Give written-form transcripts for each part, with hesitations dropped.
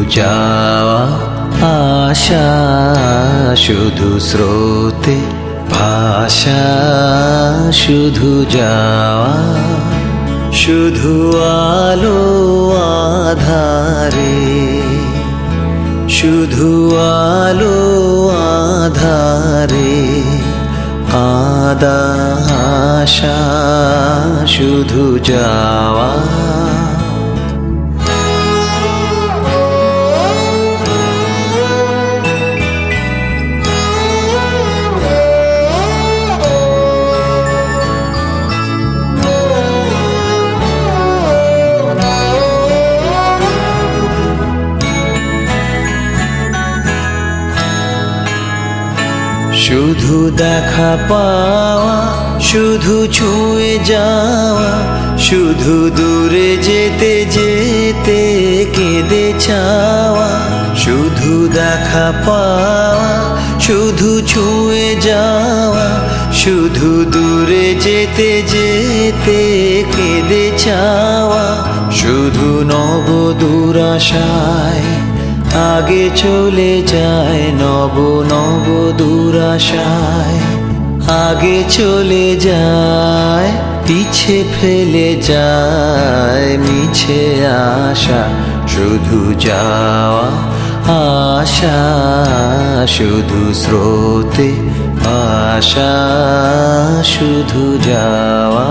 যাওয়া আশা, শুধু স্রোতে ভাষা, শুধু যাওয়া, শুধু আলো আধারে, শুধু আলো আধারে কাঁদা আশা, শুধু যাওয়া। শুধু দেখা পাওয়া, শুধু ছুঁয়ে যাওয়া, শুধু দূরে যেতে যেতে কেঁদে চাওয়া। শুধু দেখা পাওয়া, শুধু ছুঁয়ে যাওয়া, শুধু দূরে যেতে যেতে কেঁদে চাওয়া। শুধু নব দুরাশায় আগে চলে যায়, নব নব দুরাশায় আগে চলে যায়, পিছে ফেলে যায় মিছে আশা। শুধু যাওয়া আশা, শুধু স্রোতে আশা, শুধু যাওয়া।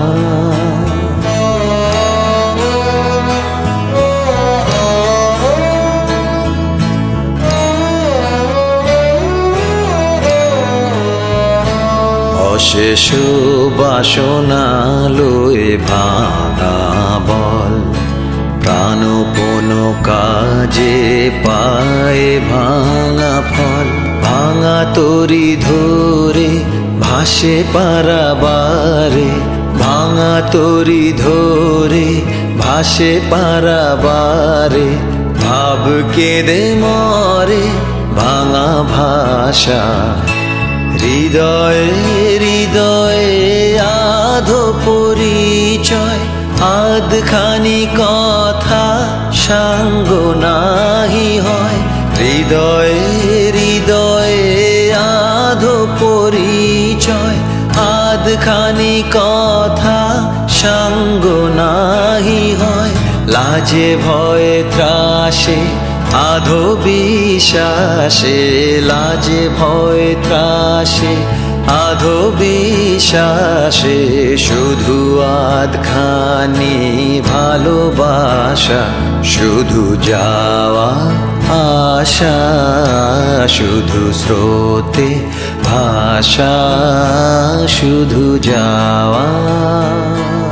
অশেষ বাসনা লয়ে ভাঙা বল, প্রাণপণ কাজে পায়ে ভাঙা ফল। ভাঙা তরি ধরে ভাসে পারাবারে, ভাঙা তরি ধরে ভাসে পারাবারে। ভাব কেঁদে মরে ভাঙা ভাষা, হৃদয়ে হৃদয়ে আধো পরিচয়। আধখানি কথা সাঙ্গ নাহি হয়, হৃদয়ে হৃদয়ে আধো পরিচয়। আধখানি কথা সাঙ্গ নাহি হয়, লাজে ভয়ে ত্রাসে আধো বিশ্বাসে। লাজে ভয়ে ত্রাসে আধো বিশ্বাসে, শুধু আধখানি ভালোবাসা। শুধু যাওয়া আশা, শুধু স্রোতে ভাষা, শুধু যাওয়া।